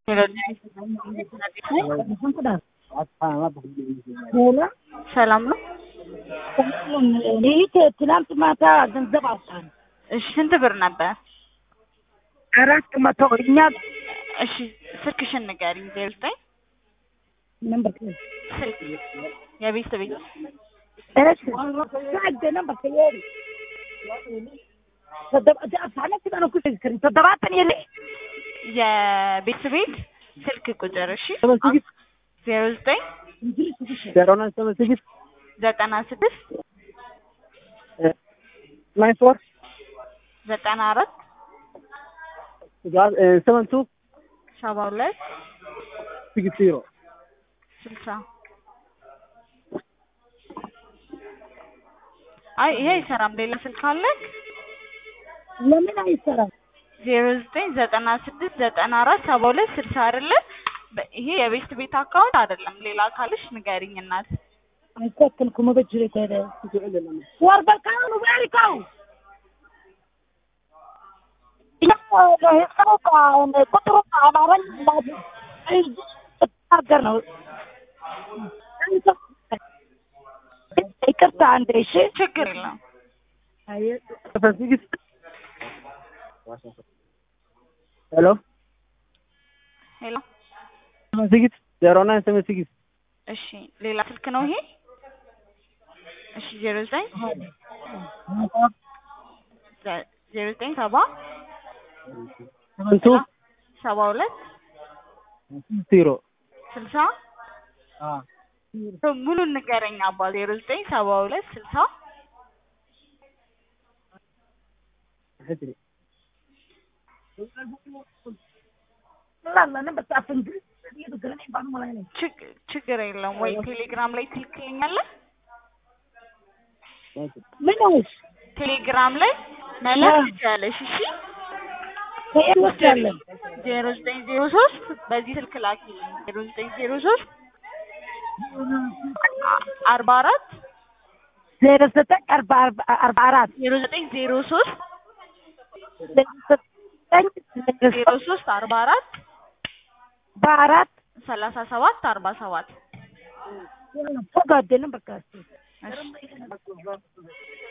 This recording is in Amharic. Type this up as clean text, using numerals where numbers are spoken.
ሰላም ነው። ይሄ ትናንት ማታ ገንዘብ አውጣን። እሺ ስንት ብር ነበር? 400 እኛ እሺ ስልክሽን ንገሪኝ። 09 ነምበር ስልክ የቤት ቤት እሺ ሳይደ ነምበር ከየሪ ተደባተን የለ የቤት ቤት ስልክ ቁጥር እሺ 09 96 94 94 72 72 60 60 አይ ይሄ አይሰራም። ሌላ ስልክ አለክ? ለምን አይሰራም? 0996 94 72 60 አይደለ? ይሄ የቤት ቤት አካውንት አይደለም። ሌላ ካለሽ ንገሪኝ እናት። አይተከልኩም በጅሬ ታዲያ ወርበልካው ወሪካው ቁጥሩ አማረኝ ሀገር ነው። ይቅርታ አንዴ እሺ። ችግር የለም። ሄሎ ሄሎ 0976 እሺ ሌላ ስልክ ነው ይሄ? እሺ 09 72 60 ሙሉ ንገረኝ አባ 0972 60 ችግር የለም ወይ ቴሌግራም ላይ ትልክልኛለህ? ምን ነው ቴሌግራም ላይ መላክ ትችያለሽ። እሺ 0903 በዚህ ስልክ ላኪልኝ። 0903 44 09 44 0903 44 በአራት 37 47 ተጋደልን በቃ። እሺ